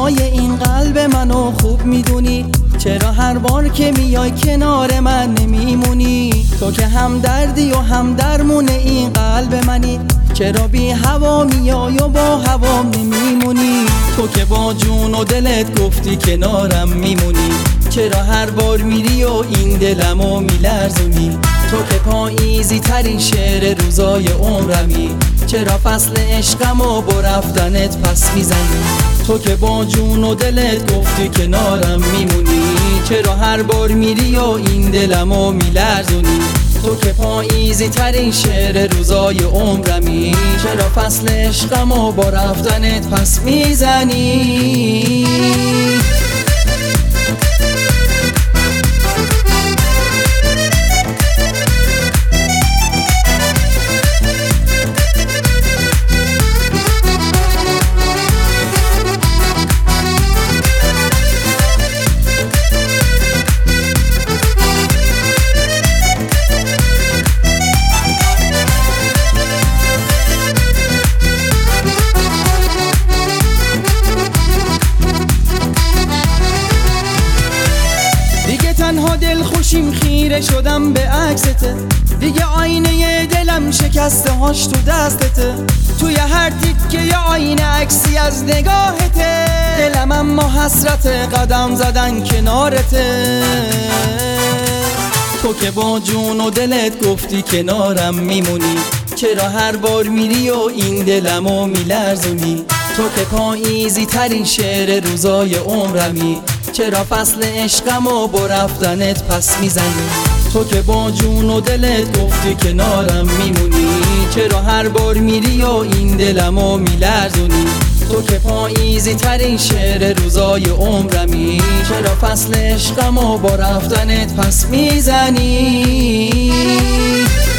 هوای این قلب منو خوب میدونی، چرا هر بار که میای کنار من نمیمونی؟ تو که هم دردی و هم درمون این قلب منی، چرا بی هوا میای و با هوام نمیمونی؟ تو که با جون و دلت گفتی کنارم میمونی، چرا هر بار میری و این دلمو میلرزونی؟ تو که پاییزی ترین شعر روزای عمرمی، چرا فصل عشقمو با رفتنت پس میزنی؟ تو که با جون و دلت گفتی کنارم میمونی، چرا هر بار میری و این دلمو میلرزونی؟ تو که پاییزی ترین شعر روزای عمرمی، چرا فصل عشقمو با رفتنت پس میزنی؟ تنها دل خوشیم خیره شدم به عکسته، دیگه آینه دلم شکسته هاش تو دستته، توی هر تیکه آینه عکسی از نگاهته، دلم اما حسرت قدم زدن کنارته. تو که با جون و دلت گفتی کنارم میمونی، چرا هر بار میری و این دلمو میلرزونی؟ تو که پاییزی ترین شعر روزای عمرمی، چرا فصل عشقمو با رفتنت پس میزنی؟ تو که با جون و دلت گفتی کنارم میمونی، چرا هر بار میری و این دلمو میلرزونی؟ تو که پاییزی ترین شعر روزای عمرمی، چرا فصل عشقمو با رفتنت پس میزنی؟